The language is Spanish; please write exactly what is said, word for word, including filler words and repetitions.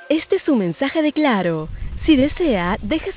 Este es un mensaje de Claro. Si desea, deje